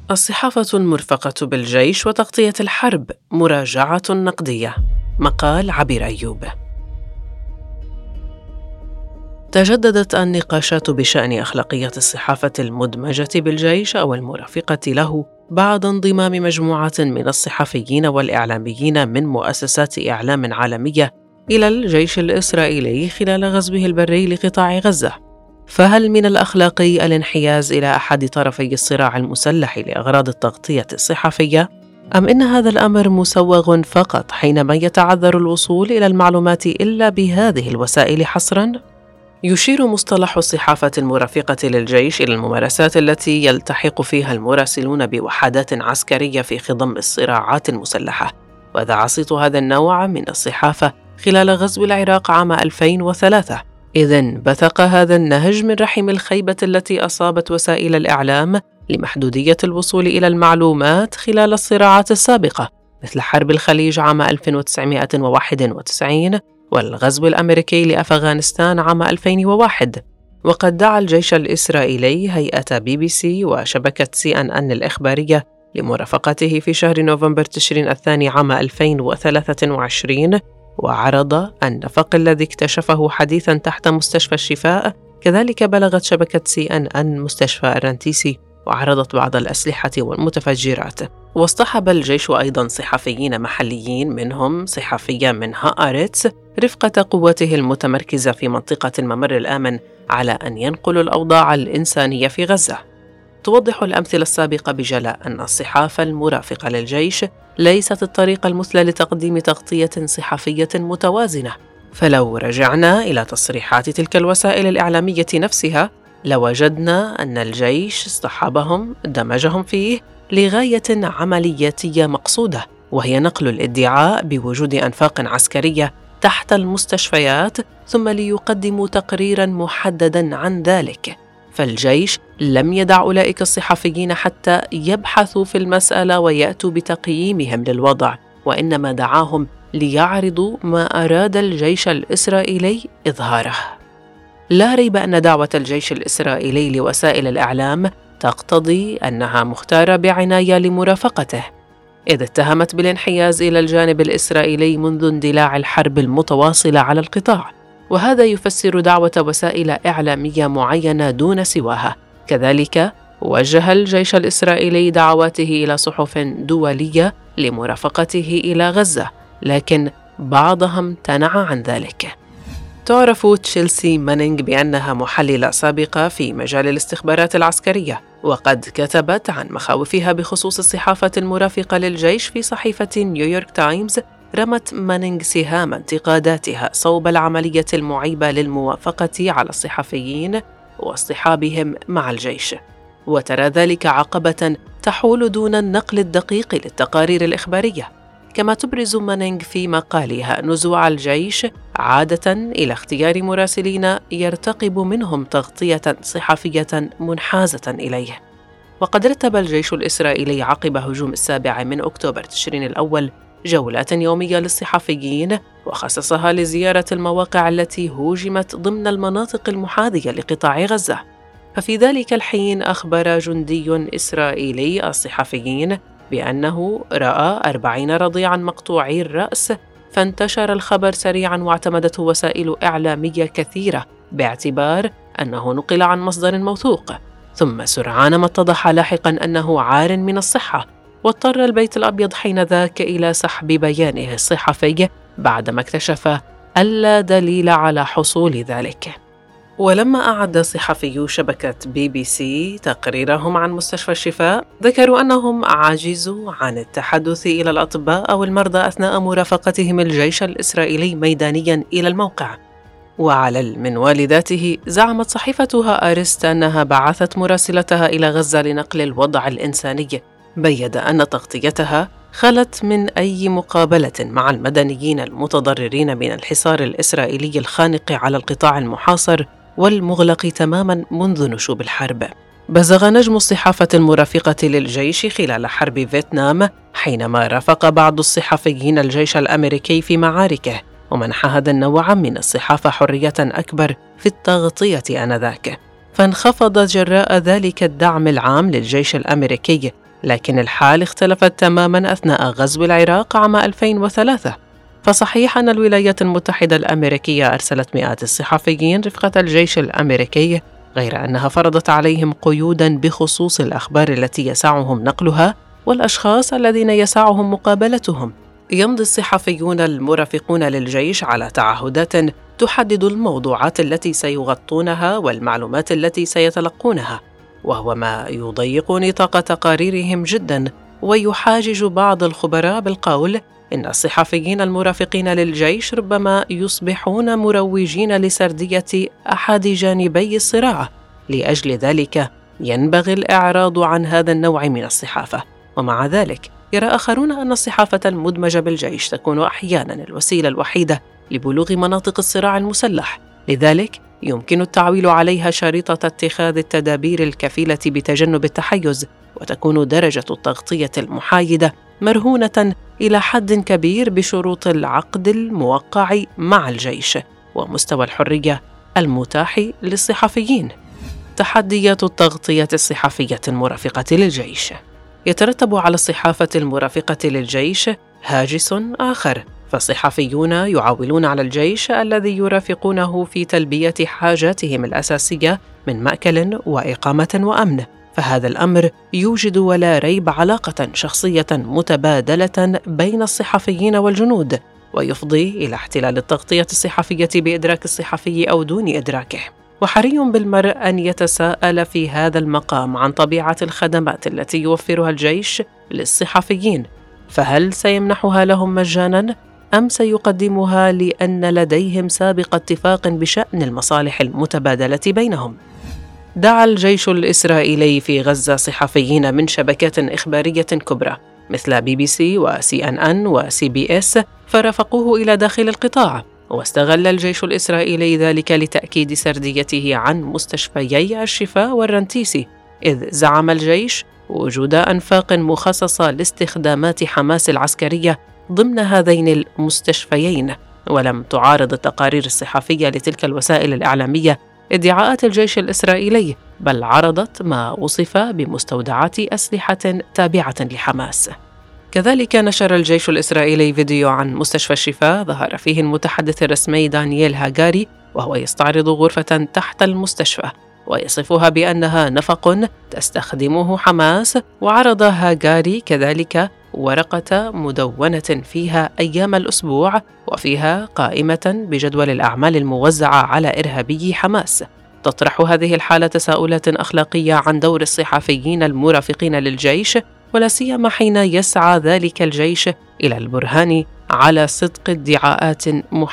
الصحافة المرفقة بالجيش وتغطية الحرب، مراجعة نقدية. مقال عبير أيوب. تجددت النقاشات بشأن أخلاقية الصحافة المدمجة بالجيش أو المرافقة له بعد انضمام مجموعة من الصحفيين والإعلاميين من مؤسسات إعلام عالمية إلى الجيش الإسرائيلي خلال غزوه البري لقطاع غزة. فهل من الأخلاقي الانحياز إلى أحد طرفي الصراع المسلح لأغراض التغطية الصحفية؟ أم إن هذا الأمر مسوغ فقط حينما يتعذر الوصول إلى المعلومات إلا بهذه الوسائل حصراً؟ يشير مصطلح الصحافة المرافقة للجيش إلى الممارسات التي يلتحق فيها المراسلون بوحدات عسكرية في خضم الصراعات المسلحة، ودعا صيت هذا النوع من الصحافة خلال غزو العراق عام 2003، إذ انبثق هذا النهج من رحم الخيبة التي أصابت وسائل الإعلام لمحدودية الوصول إلى المعلومات خلال الصراعات السابقة، مثل حرب الخليج عام 1991 والغزو الأمريكي لأفغانستان عام 2001. وقد دعا الجيش الإسرائيلي هيئة BBC وشبكة CNN الإخبارية لمرافقته في شهر نوفمبر تشرين الثاني عام 2023، وعرض النفق الذي اكتشفه حديثاً تحت مستشفى الشفاء. كذلك بلغت شبكة CNN مستشفى الرنتيسي وعرضت بعض الأسلحة والمتفجرات. واصطحب الجيش أيضاً صحفيين محليين، منهم صحفية من هآرتس، رفقة قواته المتمركزة في منطقة الممر الآمن، على أن ينقلوا الأوضاع الإنسانية في غزة. توضح الأمثلة السابقة بجلاء أن الصحافة المرافقة للجيش ليست الطريقة المثلى لتقديم تغطية صحفية متوازنة. فلو رجعنا إلى تصريحات تلك الوسائل الإعلامية نفسها، لوجدنا أن الجيش اصطحبهم دمجهم فيه لغاية عملياتية مقصودة، وهي نقل الادعاء بوجود أنفاق عسكرية تحت المستشفيات، ثم ليقدموا تقريراً محدداً عن ذلك. فالجيش لم يدع أولئك الصحفيين حتى يبحثوا في المسألة ويأتوا بتقييمهم للوضع، وإنما دعاهم ليعرضوا ما أراد الجيش الإسرائيلي إظهاره. لا ريب أن دعوة الجيش الإسرائيلي لوسائل الإعلام تقتضي أنها مختارة بعناية لمرافقته، إذ اتهمت بالانحياز إلى الجانب الإسرائيلي منذ اندلاع الحرب المتواصلة على القطاع، وهذا يفسر دعوة وسائل إعلامية معينة دون سواها. كذلك وجه الجيش الإسرائيلي دعواته إلى صحف دولية لمرافقته إلى غزة، لكن بعضها امتنع عن ذلك. تعرف تشيلسي مانينغ بأنها محللة سابقة في مجال الاستخبارات العسكرية، وقد كتبت عن مخاوفها بخصوص الصحافة المرافقة للجيش في صحيفة نيويورك تايمز. رمت مانينغ سهام انتقاداتها صوب العملية المعيبة للموافقة على الصحفيين واصطحابهم مع الجيش، وترى ذلك عقبة تحول دون النقل الدقيق للتقارير الإخبارية. كما تبرز مانينغ في مقالها نزوع الجيش عادة إلى اختيار مراسلين يرتقب منهم تغطية صحفية منحازة إليه. وقد رتب الجيش الإسرائيلي عقب هجوم 7 أكتوبر تشرين الأول جولات يومية للصحفيين، وخصصها لزيارة المواقع التي هوجمت ضمن المناطق المحاذية لقطاع غزة. ففي ذلك الحين أخبر جندي إسرائيلي الصحفيين بأنه رأى 40 رضيعاً مقطوعي الرأس، فانتشر الخبر سريعاً واعتمدته وسائل إعلامية كثيرة باعتبار أنه نقل عن مصدر موثوق، ثم سرعان ما اتضح لاحقاً أنه عار من الصحة، واضطر البيت الأبيض حينذاك إلى سحب بيانه الصحفي بعدما اكتشف ألا دليل على حصول ذلك. ولما أعد صحفيو شبكة BBC تقريرهم عن مستشفى الشفاء، ذكروا أنهم عجزوا عن التحدث إلى الأطباء أو المرضى أثناء مرافقتهم الجيش الإسرائيلي ميدانياً إلى الموقع. وعلى المنوال ذاته زعمت صحيفة هآرتس أنها بعثت مراسلتها إلى غزة لنقل الوضع الإنساني، بيّد أن تغطيتها خلت من أي مقابلة مع المدنيين المتضررين من الحصار الإسرائيلي الخانق على القطاع المحاصر والمغلق تماماً منذ نشوب الحرب. بزغ نجم الصحافة المرافقة للجيش خلال حرب فيتنام حينما رافق بعض الصحفيين الجيش الأمريكي في معاركه، ومنح هذا النوع من الصحافة حرية أكبر في التغطية آنذاك، فانخفض جراء ذلك الدعم العام للجيش الأمريكي لكن الحال اختلفت تماماً أثناء غزو العراق عام 2003. فصحيح أن الولايات المتحدة الأمريكية أرسلت مئات الصحفيين رفقة الجيش الأمريكي، غير أنها فرضت عليهم قيوداً بخصوص الأخبار التي يسعهم نقلها والأشخاص الذين يسعهم مقابلتهم. يمضي الصحفيون المرافقون للجيش على تعهدات تحدد الموضوعات التي سيغطونها والمعلومات التي سيتلقونها، وهو ما يضيق نطاق تقاريرهم جداً، ويحاجج بعض الخبراء بالقول إن الصحفيين المرافقين للجيش ربما يصبحون مروجين لسردية أحد جانبي الصراع. لأجل ذلك ينبغي الإعراض عن هذا النوع من الصحافة. ومع ذلك يرى آخرون أن الصحافة المدمجة بالجيش تكون أحياناً الوسيلة الوحيدة لبلوغ مناطق الصراع المسلح، لذلك يمكن التعويل عليها شريطة اتخاذ التدابير الكفيلة بتجنب التحيز، وتكون درجة التغطية المحايدة مرهونة إلى حد كبير بشروط العقد الموقع مع الجيش ومستوى الحرية المتاح للصحفيين. تحديات التغطية الصحفية المرافقة للجيش. يترتب على الصحافة المرافقة للجيش هاجس آخر، فالصحفيون يعولون على الجيش الذي يرافقونه في تلبية حاجاتهم الأساسية من مأكل وإقامة وأمن، فهذا الأمر يوجد ولا ريب علاقة شخصية متبادلة بين الصحفيين والجنود، ويفضي إلى احتلال التغطية الصحفية بإدراك الصحفي أو دون إدراكه. وحري بالمرء أن يتساءل في هذا المقام عن طبيعة الخدمات التي يوفرها الجيش للصحفيين، فهل سيمنحها لهم مجاناً أم سيقدمها لأن لديهم سابق اتفاق بشأن المصالح المتبادلة بينهم؟ دعا الجيش الإسرائيلي في غزة صحفيين من شبكات إخبارية كبرى مثل BBC وCNN وCBS فرافقوه إلى داخل القطاع، واستغل الجيش الإسرائيلي ذلك لتأكيد سرديته عن مستشفيي الشفاء والرنتيسي، إذ زعم الجيش وجود أنفاق مخصصة لاستخدامات حماس العسكرية ضمن هذين المستشفيين. ولم تعارض التقارير الصحفية لتلك الوسائل الإعلامية ادعاءات الجيش الإسرائيلي، بل عرضت ما وصف بمستودعات أسلحة تابعة لحماس. كذلك نشر الجيش الإسرائيلي فيديو عن مستشفى الشفاء ظهر فيه المتحدث الرسمي دانييل هاجاري وهو يستعرض غرفة تحت المستشفى ويصفها بأنها نفق تستخدمه حماس. وعرض هاجاري كذلك ورقة مدونة فيها أيام الأسبوع وفيها قائمة بجدول الأعمال الموزعة على إرهابي حماس. تطرح هذه الحالة تساؤلات أخلاقية عن دور الصحفيين المرافقين للجيش، ولا سيما حين يسعى ذلك الجيش إلى البرهان على صدق ادعاءات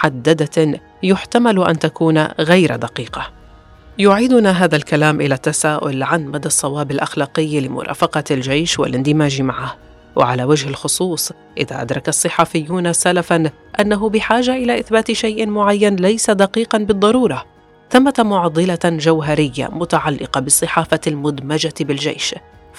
محددة يحتمل أن تكون غير دقيقة. يعيدنا هذا الكلام إلى التساؤل عن مدى الصواب الأخلاقي لمرافقة الجيش والاندماج معه، وعلى وجه الخصوص إذا أدرك الصحفيون سلفاً أنه بحاجة إلى إثبات شيء معين ليس دقيقاً بالضرورة. ثمة معضلة جوهرية متعلقة بالصحافة المدمجة بالجيش،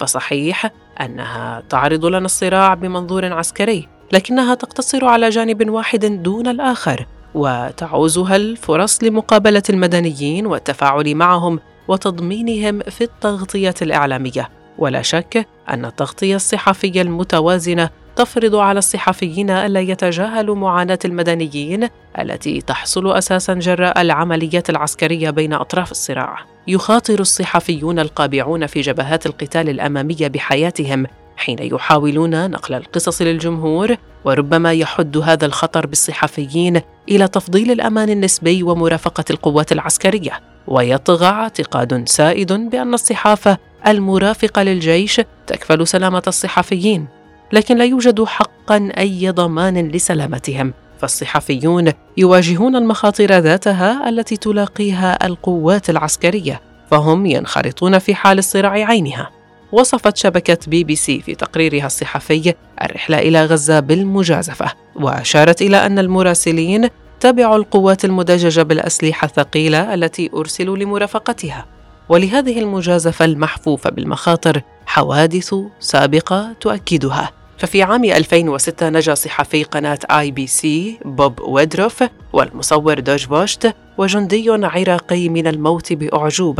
فصحيح أنها تعرض لنا الصراع بمنظور عسكري، لكنها تقتصر على جانب واحد دون الآخر، وتعوزها الفرص لمقابلة المدنيين والتفاعل معهم وتضمينهم في التغطية الإعلامية. ولا شك أن التغطية الصحفية المتوازنة تفرض على الصحفيين ألا يتجاهلوا معاناة المدنيين التي تحصل أساساً جراء العمليات العسكرية بين أطراف الصراع. يخاطر الصحفيون القابعون في جبهات القتال الأمامية بحياتهم حين يحاولون نقل القصص للجمهور، وربما يحد هذا الخطر بالصحفيين إلى تفضيل الأمان النسبي ومرافقة القوات العسكرية. ويطغى اعتقاد سائد بأن الصحافة المرافقة للجيش تكفل سلامة الصحفيين، لكن لا يوجد حقاً أي ضمان لسلامتهم، فالصحفيون يواجهون المخاطر ذاتها التي تلاقيها القوات العسكرية، فهم ينخرطون في حال الصراع عينها. وصفت شبكة BBC في تقريرها الصحفي الرحلة إلى غزة بالمجازفة، وأشارت إلى أن المراسلين تبعوا القوات المدججة بالأسلحة الثقيلة التي أرسلوا لمرافقتها. ولهذه المجازفة المحفوفة بالمخاطر حوادث سابقة تؤكدها. ففي عام 2006 نجا صحفي قناة IBC بوب ويدروف والمصور دوج بوشت وجندي عراقي من الموت بأعجوبة،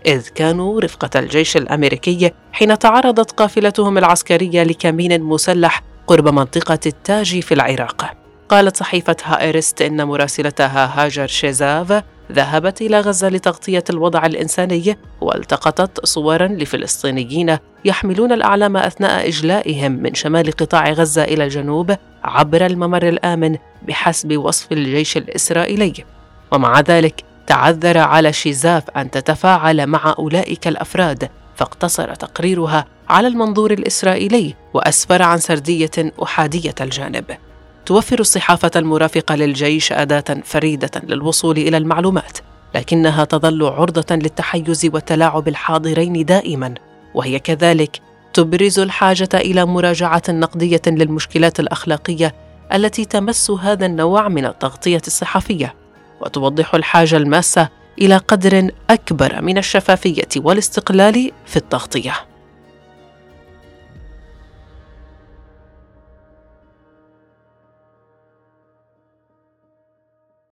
إذ كانوا رفقة الجيش الأمريكي حين تعرضت قافلتهم العسكرية لكمين مسلح قرب منطقة التاج في العراق. قالت صحيفة هائرست إن مراسلتها هاجر شيزاف ذهبت إلى غزة لتغطية الوضع الإنساني، والتقطت صوراً لفلسطينيين يحملون الأعلام أثناء إجلائهم من شمال قطاع غزة إلى الجنوب عبر الممر الآمن بحسب وصف الجيش الإسرائيلي. ومع ذلك تعذر على شيزاف أن تتفاعل مع أولئك الأفراد، فاقتصر تقريرها على المنظور الإسرائيلي وأسفر عن سردية أحادية الجانب. توفر الصحافة المرافقة للجيش أداة فريدة للوصول إلى المعلومات، لكنها تظل عرضة للتحيز والتلاعب الحاضرين دائماً، وهي كذلك تبرز الحاجة إلى مراجعة نقدية للمشكلات الأخلاقية التي تمس هذا النوع من التغطية الصحفية، وتوضح الحاجة الماسة إلى قدر أكبر من الشفافية والاستقلال في التغطية.